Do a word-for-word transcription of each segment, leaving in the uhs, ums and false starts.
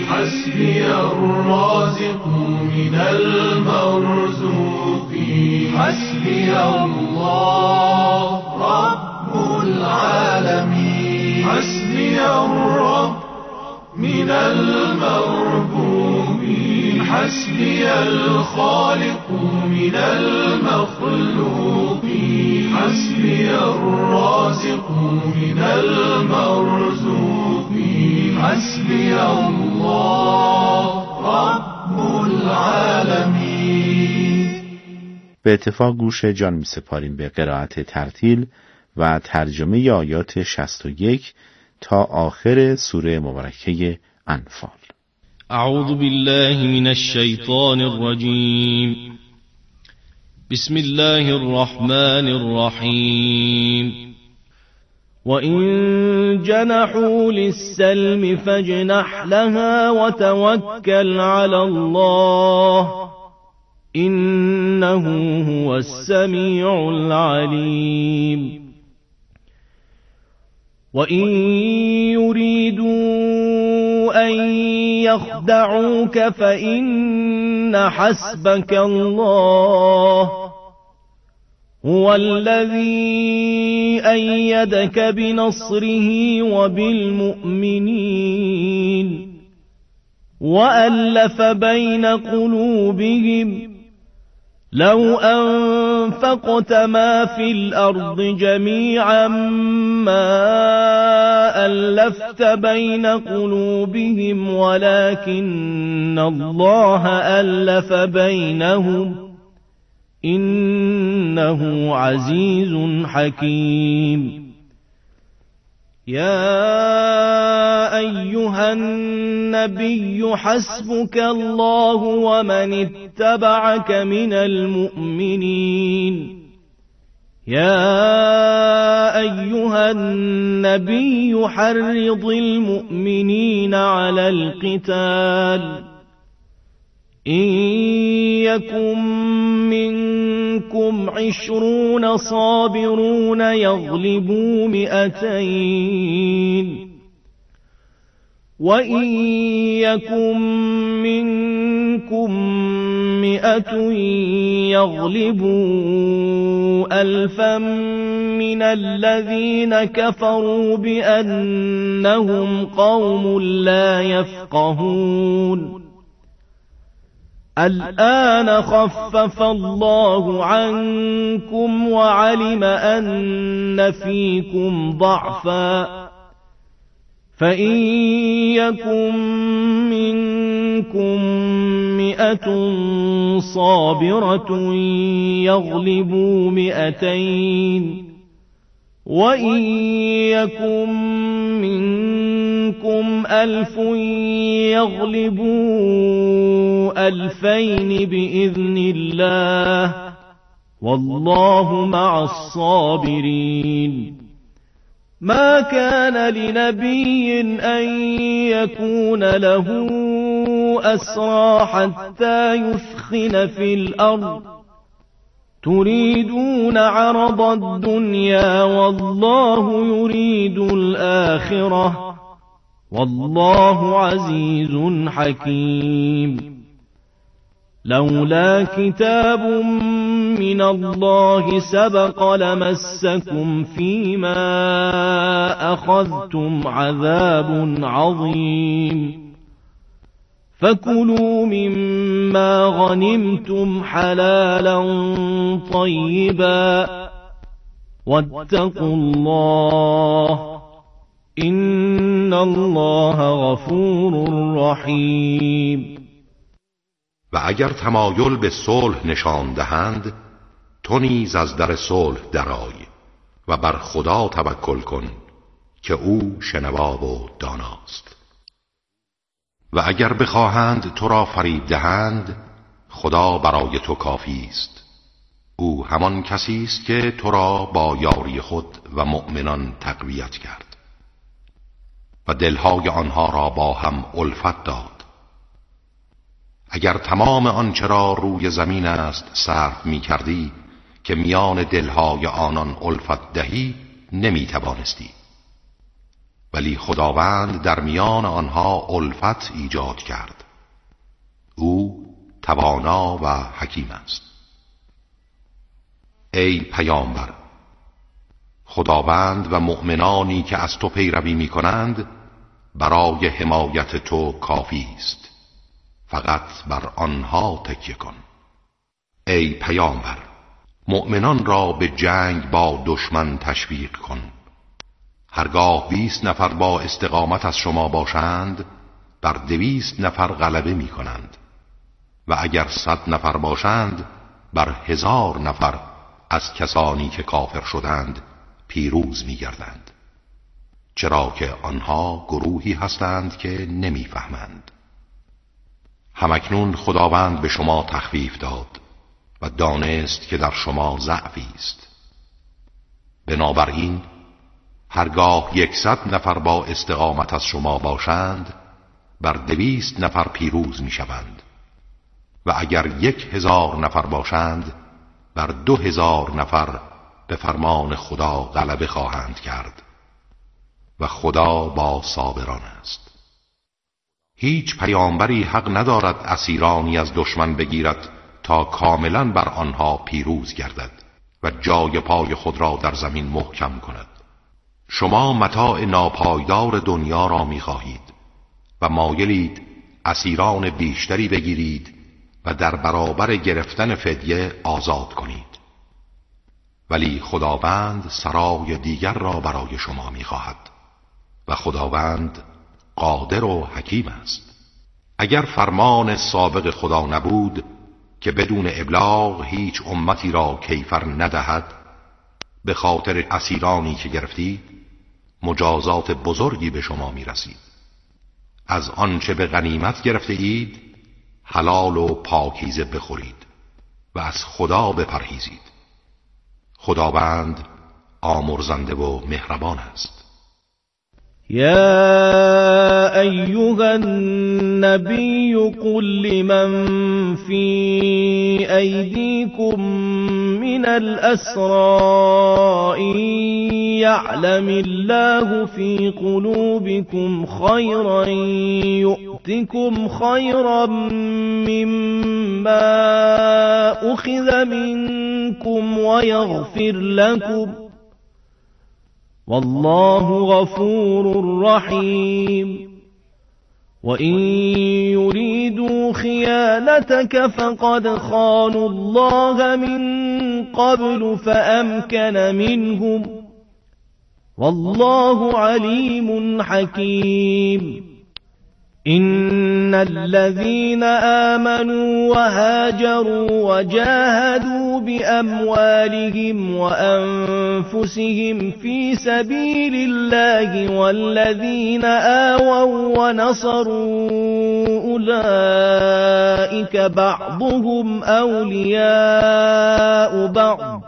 حسبي الرازق من المرزوق حسبي الله رب العالمين حسبي الرب من المربوبين حسبي الخالق من المخلوقين حسبي الرازق من المرزوقين حسبي الله رب العالمین. به اتفاق گوش جان می سپاریم به قرائت ترتیل و ترجمه آیات شصت و یک تا آخر سوره مبارکه انفال. اعوذ بالله من الشیطان الرجیم. بسم الله الرحمن الرحیم. وَإِن جَنَحُوا لِلسَّلْمِ فَاجْنَحْ لَهَا وَتَوَكَّلْ عَلَى اللَّهِ إِنَّهُ هُوَ السَّمِيعُ الْعَلِيمُ. وَإِن يُرِيدُوا أَن يَخْدَعُوكَ فَإِنَّ حَسْبَكَ اللَّهُ هُوَ الَّذِي أَيَّدَكَ بِنَصْرِهِ وَبِالْمُؤْمِنِينَ وَأَلَّفَ بَيْنَ قُلُوبِهِمْ لَوْ أَنفَقْتَ مَا فِي الْأَرْضِ جَمِيعًا مَا أَلَّفْتَ بَيْنَ قُلُوبِهِمْ وَلَكِنَّ اللَّهَ أَلَّفَ بَيْنَهُمْ إِنَّهُ عَزِيزٌ حَكِيمٌ. يَا أَيُّهَا النَّبِيُّ حَسْبُكَ اللَّهُ وَمَنِ اتَّبَعَكَ مِنَ الْمُؤْمِنِينَ. يَا أَيُّهَا النَّبِيُّ حَرِّضِ الْمُؤْمِنِينَ عَلَى الْقِتَالِ إِن يَكُن مِّنكُمْ عِشْرُونَ صَابِرُونَ يَغْلِبُوا مِائَتَيْنِ وَإِن يَكُن مِّنكُم مِّائَةٌ يَغْلِبُوا أَلْفًا مِّنَ الَّذِينَ كَفَرُوا بِأَنَّهُمْ قَوْمٌ لَّا يَفْقَهُونَ. الآن خفف الله عنكم وعلم أن فيكم ضعفا فإن يكن منكم مئة صابرة يغلبوا مئتين وَإِن يَكُن مِّنكُمْ أَلْفٌ يَغْلِبُوا أَلْفَيْنِ بِإِذْنِ اللَّهِ وَاللَّهُ مَعَ الصَّابِرِينَ. مَا كَانَ لِنَبِيٍّ أَن يَكُونَ لَهُ أَسْرَىٰ حَتَّىٰ يُثْخِنَ فِي الْأَرْضِ تريدون عرض الدنيا والله يريد الآخرة والله عزيز حكيم. لولا كتاب من الله سبق لمسكم فيما أخذتم عذاب عظيم. فكلوا مما غنمتم حلالا طيبا واتقوا الله إن الله غفور رحیم. و اگر تمایل به صلح نشان دهند تو نیز از در صلح درآی و بر خدا توکل کن که او شنوا و داناست. و اگر بخواهند تو را فریب دهند خدا برای تو کافی است. او همان کسی است که تو را با یاری خود و مؤمنان تقویت کرد و دلهای آنها را با هم الفت داد. اگر تمام آنچه را روی زمین است صرف می کردی که میان دلهای آنان الفت دهی نمی توانستی. ولی خداوند در میان آنها الفت ایجاد کرد. او توانا و حکیم است. ای پیامبر، خداوند و مؤمنانی که از تو پیروی می کنند برای حمایت تو کافی است. فقط بر آنها تکیه کن. ای پیامبر، مؤمنان را به جنگ با دشمن تشویق کن. هرگاه بیست نفر با استقامت از شما باشند بر دویست نفر غلبه می کنند و اگر صد نفر باشند بر هزار نفر از کسانی که کافر شدند پیروز می گردند، چرا که آنها گروهی هستند که نمی فهمند. همکنون خداوند به شما تخفیف داد و دانست که در شما ضعفی است. بنابراین هرگاه یکصد نفر با استقامت از شما باشند بر دویست نفر پیروز می شوند و اگر یک هزار نفر باشند بر دو هزار نفر به فرمان خدا غلبه خواهند کرد و خدا با صابران است. هیچ پیامبری حق ندارد اسیرانی از دشمن بگیرد تا کاملا بر آنها پیروز گردد و جای پای خود را در زمین محکم کند. شما متاع ناپایدار دنیا را می خواهید و مایلید اسیران بیشتری بگیرید و در برابر گرفتن فدیه آزاد کنید. ولی خداوند سرای دیگر را برای شما می خواهد و خداوند قادر و حکیم است. اگر فرمان سابق خدا نبود که بدون ابلاغ هیچ امتی را کیفر ندهد، به خاطر اسیرانی که گرفتید مجازات بزرگی به شما می رسید. از آنچه به غنیمت گرفته اید حلال و پاکیزه بخورید و از خدا بپرهیزید. خداوند آمرزنده و مهربان است. يا أيها النبي قل لمن في أيديكم من الأسرى إن يعلم الله في قلوبكم خيرا يؤتكم خيرا مما أخذ منكم ويغفر لكم والله غفور رحيم وإن يريدوا خيانتك فقد خانوا الله من قبل فأمكن منهم والله عليم حكيم. إن الذين آمنوا وهاجروا وجاهدوا بأموالهم وأنفسهم في سبيل الله والذين آووا ونصروا أولئك بعضهم أولياء بعض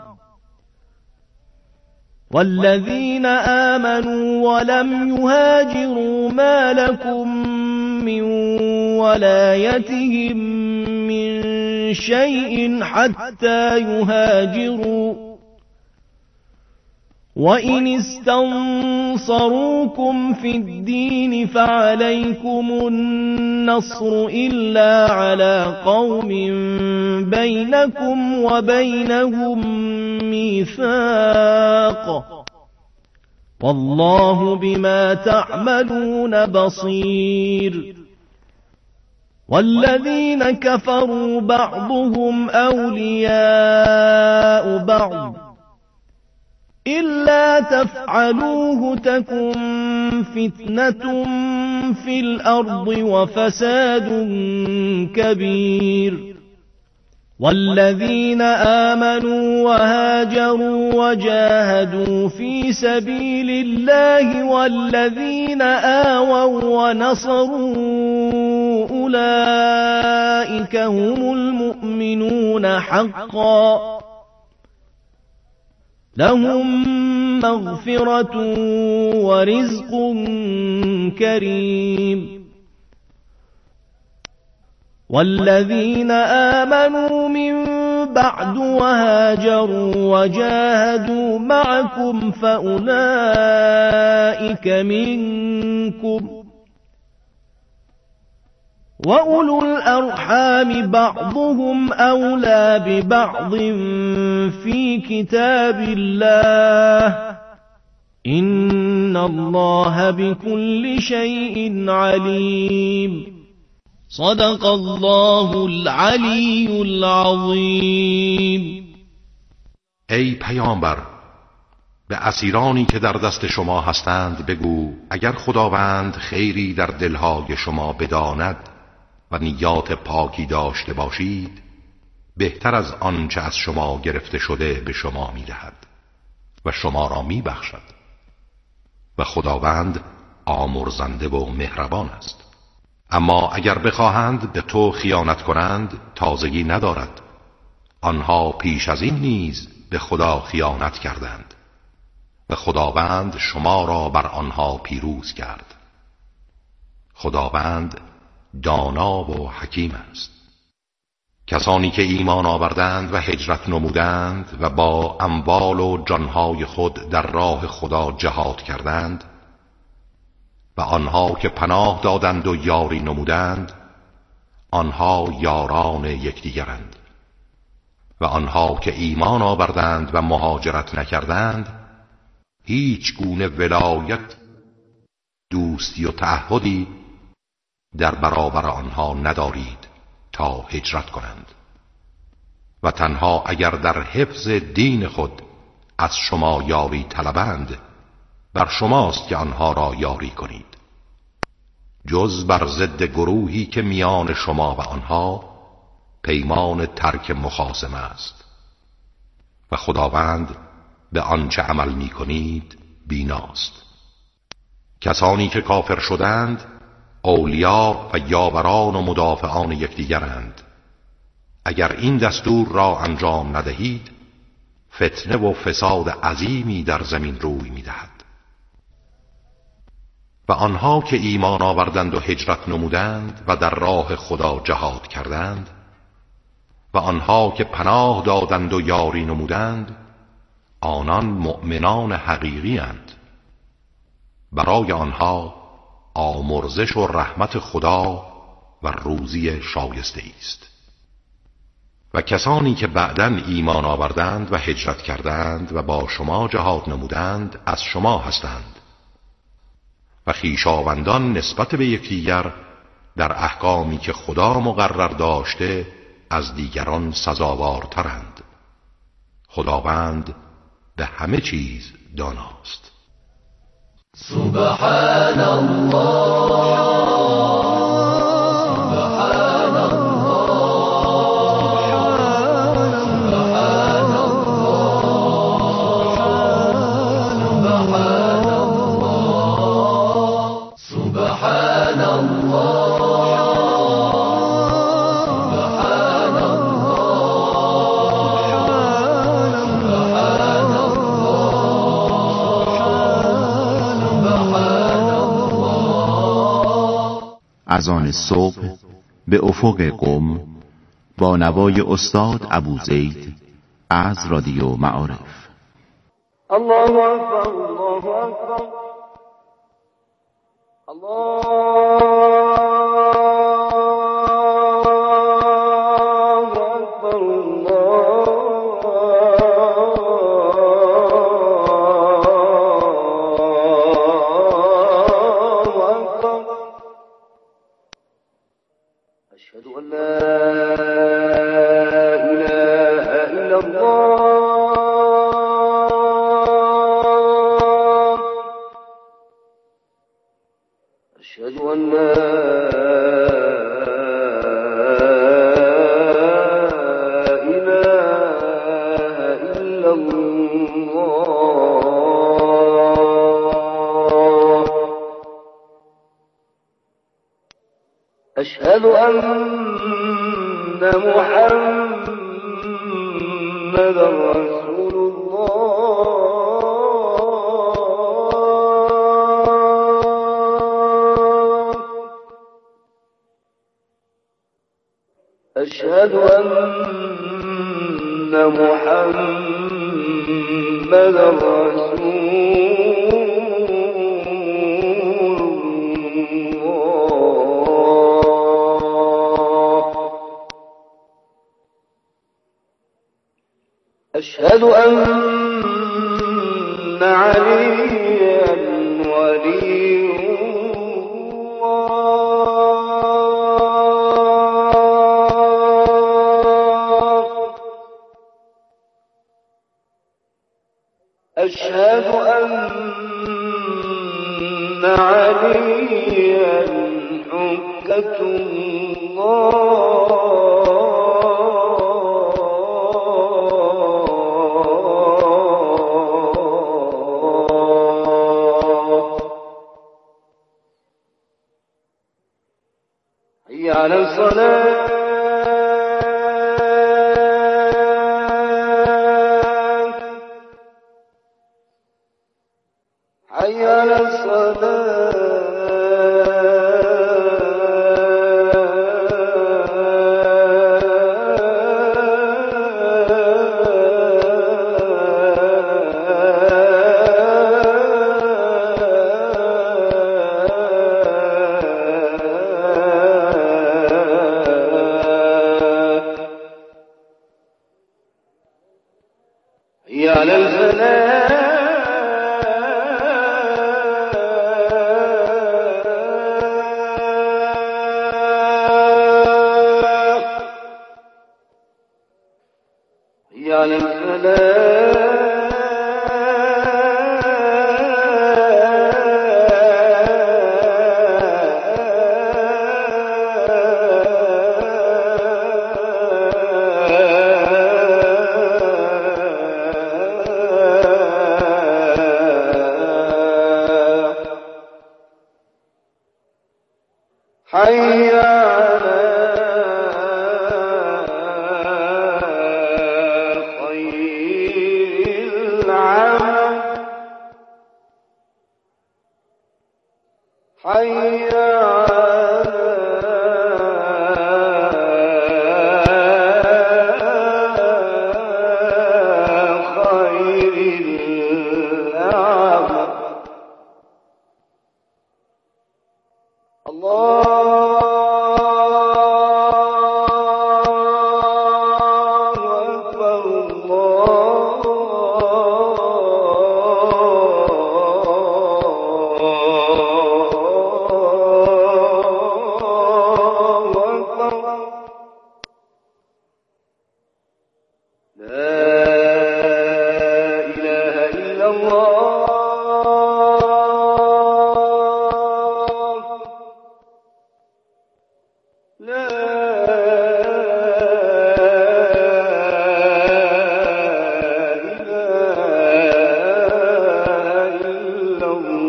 والذين آمنوا ولم يهاجروا ما لكم من ولايتهم من شيء حتى يهاجروا وإن استنصروكم في الدين فعليكم النصر إلا على قوم بينكم وبينهم ميثاق والله بما تعملون بصير. والذين كفروا بعضهم أولياء بعض إلا تفعلوه تكن فتنة في الأرض وفساد كبير. والذين آمنوا وهاجروا وجاهدوا في سبيل الله والذين آووا ونصروا أولئك هم المؤمنون حقا لهم مغفرة ورزق كريم. والذين آمنوا من بعد وهاجروا وجاهدوا معكم فأولئك منكم وأولو الأرحام بعضهم أولى ببعض في كتاب الله إن الله بكل شيء عليم. صدق الله العلی العظیم. ای پیامبر، به اسیرانی که در دست شما هستند بگو اگر خداوند خیری در دلهای شما بداند و نیات پاکی داشته باشید، بهتر از آنچه از شما گرفته شده به شما می‌دهد و شما را می‌بخشد و خداوند آمرزنده و مهربان است. اما اگر بخواهند به تو خیانت کنند تازگی ندارد، آنها پیش از این نیز به خدا خیانت کردند و خداوند شما را بر آنها پیروز کرد. خداوند دانا و حکیم است. کسانی که ایمان آوردند و هجرت نمودند و با اموال و جانهای خود در راه خدا جهاد کردند و آنها که پناه دادند و یاری نمودند، آنها یاران یکدیگرند. و آنها که ایمان آوردند و مهاجرت نکردند، هیچ گونه ولایت، دوستی و تعهدی در برابر آنها ندارید تا هجرت کنند. و تنها اگر در حفظ دین خود از شما یاری طلبند، بر شماست که آنها را یاری کنید، جز بر ضد گروهی که میان شما و آنها پیمان ترک مخاصمه است و خداوند به آنچه عمل می کنید بیناست. کسانی که کافر شدند اولیا و یاوران و مدافعان یکدیگرند. اگر این دستور را انجام ندهید، فتنه و فساد عظیمی در زمین روی می‌دهد. و آنها که ایمان آوردند و هجرت نمودند و در راه خدا جهاد کردند و آنها که پناه دادند و یاری نمودند، آنان مؤمنان حقیقی اند. برای آنها آمرزش و رحمت خدا و روزی شایسته است. و کسانی که بعداً ایمان آوردند و هجرت کردند و با شما جهاد نمودند از شما هستند و خویشاوندان نسبت به یکدیگر در احکامی که خدا مقرر داشته از دیگران سزاوارترند. خداوند به همه چیز داناست. سبحان الله، سبحان الله، سبحان الله، سبحان الله، از آن صبح به افق قم با نوای استاد ابوزید از رادیو معارف. الله اکبر، الله اکبر، الله اکبر، الله اکبر. أشهد أن لا إله إلا الله، أشهد أن لا إله إلا الله، أشهد أن محمد رسول الله، أشهد أن محمدا رسول الله. أشهد أن عليا ولي أشهد أن عليا حجة الله. حي على الصلاة. حي على حي على الفلاح. حي على الفلاح. حي على خير العمل. حي على خير العمل. الله أكبر. الله أكبر. لا إله إلا الله. لا إله إلا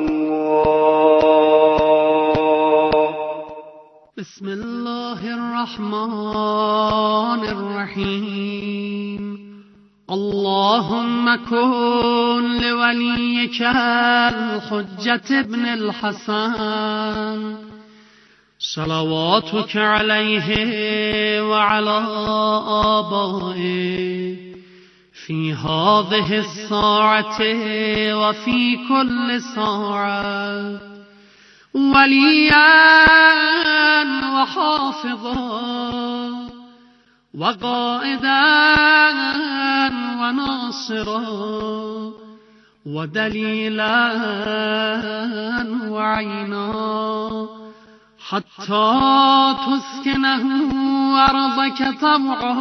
الله. بسم الله الرحمن الرحيم. اللهم كن لوليك الحجة ابن الحسن صلواتك عليه وعلى آبائه في هذه الساعة وفي كل ساعة وليا وحافظا وقائدا وناصرا ودليلا وعينا حتى تسكنه أرضك طوعا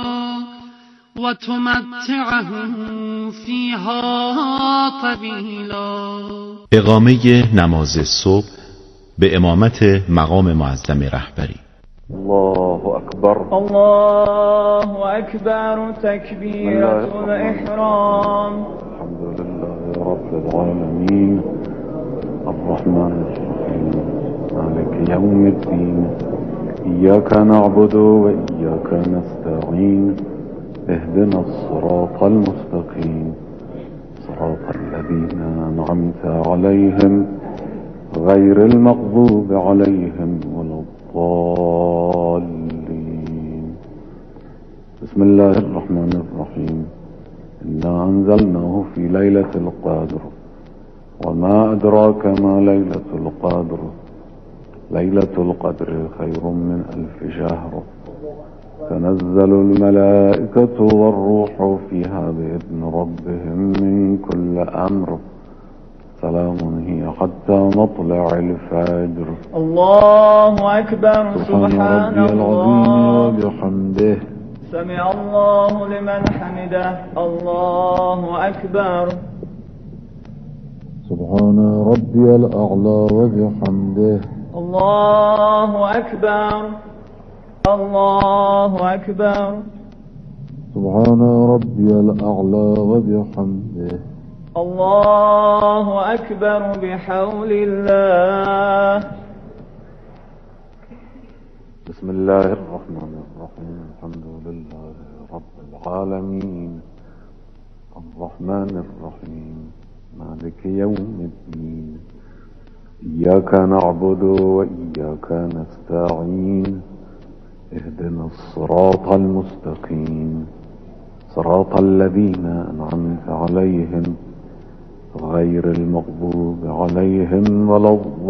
وتمتعه فيها طويلا. اقامه نماز صبح به امامت مقام معظم رهبری. الله أكبر. الله أكبر. تكبيرة الإحرام. الحمد لله رب العالمين الرحمن الرحيم مالك يوم الدين إياك نعبد وإياك نستعين اهدنا الصراط المستقيم صراط الذين أنعمت عليهم غير المغضوب عليهم ولا الضالين. بسم الله الرحمن الرحمن الرحيم إنا أنزلناه في ليلة القدر وما أدراك ما ليلة القدر ليلة القدر خير من ألف شهر تنزل الملائكة والروح فيها بإذن ربهم من كل أمر سلام هي حتى مطلع الفجر. الله أكبر. سبحان ربي العظيم الله وبحمده سمع الله لمن حمده. الله أكبر. سبحان ربي الأعلى وبحمده. الله أكبر. الله أكبر. سبحان ربي الأعلى وبحمده. الله أكبر بحول الله. بسم الله الرحمن الرحيم الحمد لله رب العالمين الرحمن الرحيم مالك يوم الدين إياك نعبد وإياك نستعين اهدنا الصراط المستقيم صراط الذين أنعمت عليهم غير المغضوب عليهم ولا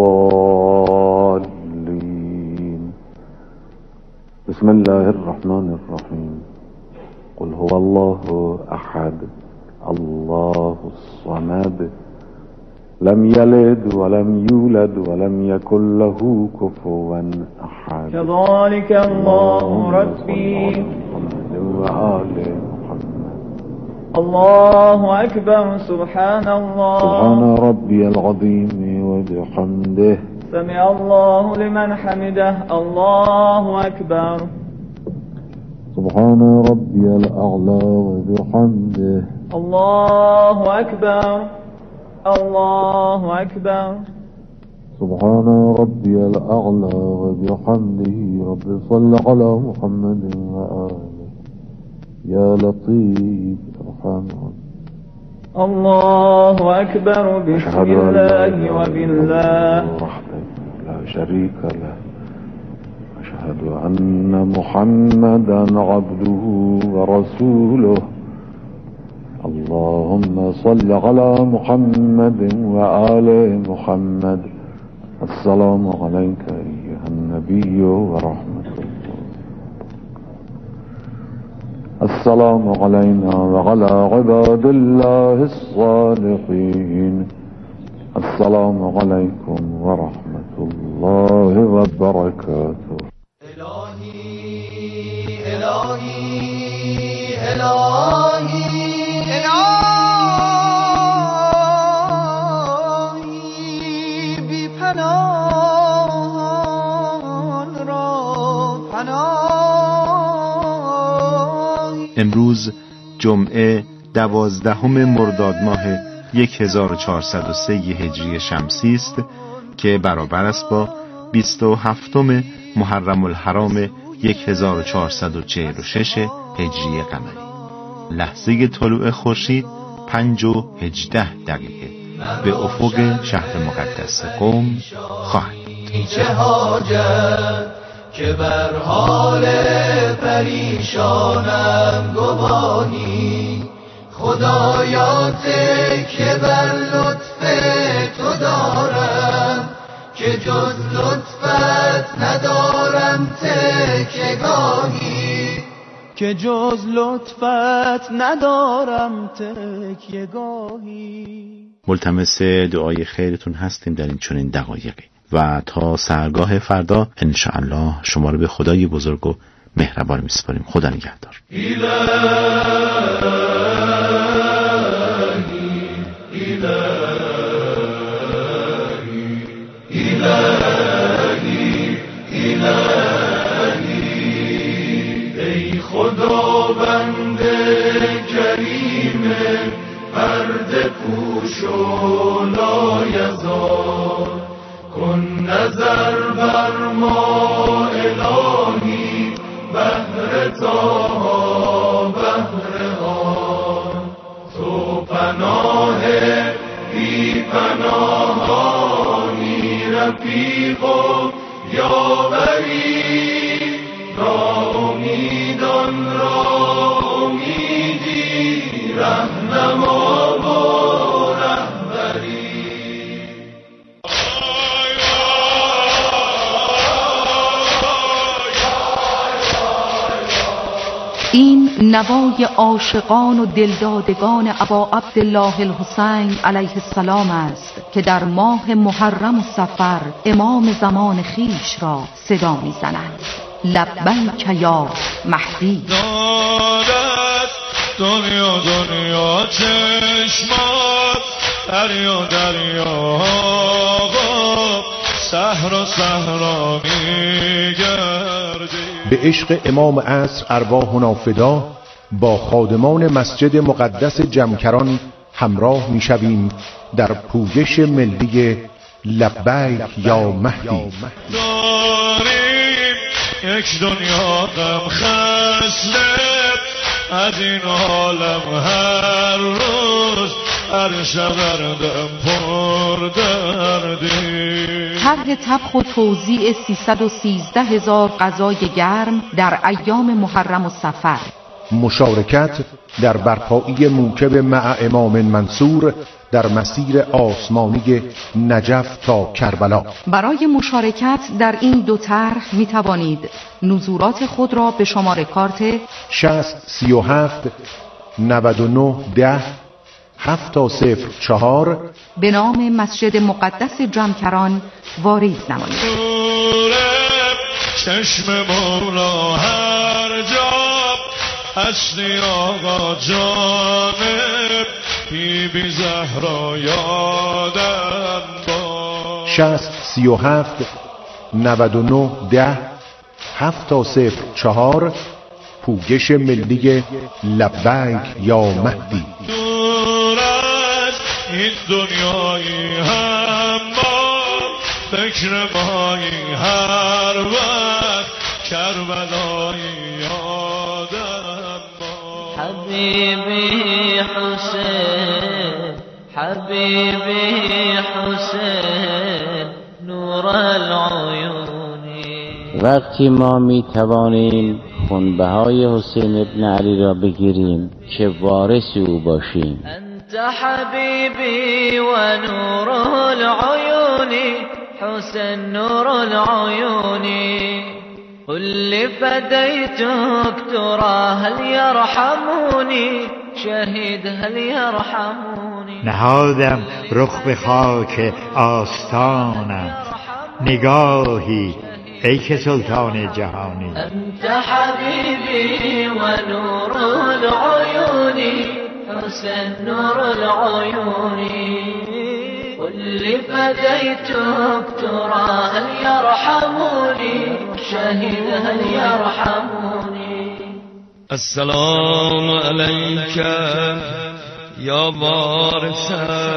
الضالين. بسم الله الرحمن الرحيم قل هو الله أحد الله الصمد لم يلد ولم يولد ولم يكن له كفوا أحد. كذلك الله ربي. وآل محمد. الله أكبر. سبحان الله. سبحان ربي العظيم وبحمده. سمع الله لمن حمده. الله أكبر. سبحان ربي الأعلى وبحمده. الله أكبر. الله أكبر. سبحان ربي الأعلى وبحمده. رب صل على محمد وآله يا لطيف ارحم. الله أكبر. بسم الله وبالله لا شريك له. أشهد أن محمدا عبده ورسوله. اللهم صل على محمد وآل محمد. السلام عليك أيها النبي ورحمة الله. السلام علينا وعلى عباد الله الصالحين. السلام عليكم ورحمة الله وبركاته. إلهي إلهي إلهي إلهي بی پناهان را پناهی. امروز جمعه دوازدهم مرداد ماه هزار و چهارصد و سه هجری شمسی است که برابر است با بیست و هفتم محرم الحرام هزار و چهارصد و چهل و شش هجری قمری. لحظه طلوع خورشید پنج و هجده دقیقه به افق شهر مقدس قم خواهد. چه حاجت که بر حال پریشانم گواهی. خدایا تکیه بر لطف تو دارم که جز لطفت ندارم تکیه گاهی. که جز لطفت ندارم تکیه گاهی. ملتمس دعای خیرتون هستیم در این چنین دقایقی و تا سحرگاه فردا انشاءالله شما رو به خدای بزرگ و مهربان میسپاریم. خدا نگهدار. ای خدا بنده کریم پرده پوش و لایزال کن نظر بر ما الهی بهر تا بهر آن. تو پناه بی پناهانی رفیق و یاوری. را امیدان را امید این نوای عاشقان و دلدادگان ابا عبدالله الحسین علیه السلام است که در ماه محرم و صفر امام زمان خیش را صدا می‌زنند. لبیک یا مهدی. دارد دنیا دنیا چشمات، دریا دریا صحرا صحرا میگردی. به عشق امام عصر ارواحنا فدا، با خادمان مسجد مقدس جمکران همراه میشویم در پویش ملی لبیک یا مهدی. داریم یک دنیا غم خسته، از این عالم هر روز هر شب دم پر دردی. طرح طبخ و توزیع سیصد و سیزده هزار غذای گرم در ایام محرم و صفر. مشارکت در برپایی موکب مع امام منصور در مسیر آسمانی نجف تا کربلا. برای مشارکت در این دو طرح می توانید نزورات خود را به شماره کارت شصت سی و هفت نود و نه ده هفت تا صفر چهار به نام مسجد مقدس جمکران واریز نمایید. چشم مولا هر جا هستی آقا جانب، بی بی زهرا یادم با. شصت سی و هفت نود و نه ده هفت تا صفر چهار پوگش ملی لبیک یا مهدی. دور از این دنیایی هم با فکر مایی هر وقت کربلایی یادم با. حبیبی حسین حبیبی حسین نور العیونی. وقتی ما می توانیم خونبهای حسین ابن علی را بگیریم که وارث او باشیم. انت حبیبی و نور العیونی حسین نور العیونی. قل فديتك ترى هل يرحموني شهيد هل يرحموني. نهادم رخ به خاک آستانم، نگاهی ای که سلطان جهانی. انت حبیبی و نور العیونی حسین نور العیونی. قل فديتك ترى هل يرحموني شهيد هل يرحموني. السلام عليك يا وارث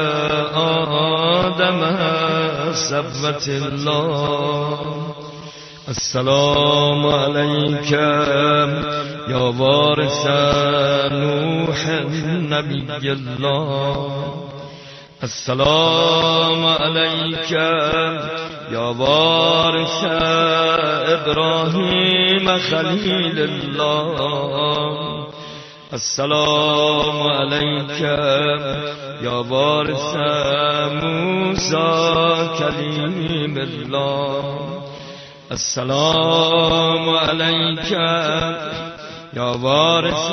آدم صبوة الله. السلام عليك يا وارث نوح نبي الله. السلام عليك يا وارث إبراهيم خليل الله. السلام عليك يا وارث موسى كليم الله. السلام عليك يا وارث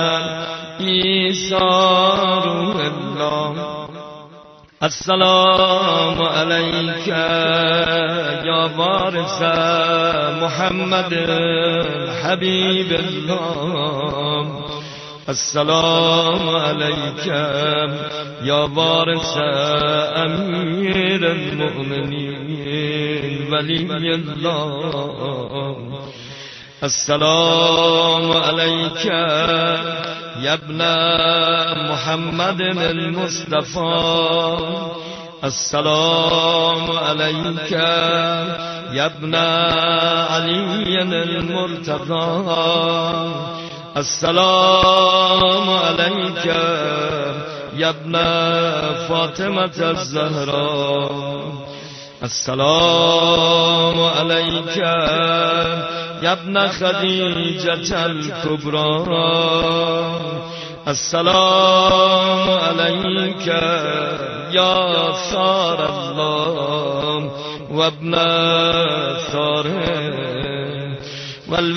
عيسى روح الله. السلام عليك يا وارث محمد حبيب الله. السلام عليك يا وارث أمير المؤمنين ولي الله. السلام عليك يا ابن محمد المصطفى. السلام عليك يا ابن علي المرتضى. السلام عليك يا ابن فاطمة الزهراء. السلام عليك يا ابن خديجة الكبرى. السلام عليك يا ثار الله وابن ثاره.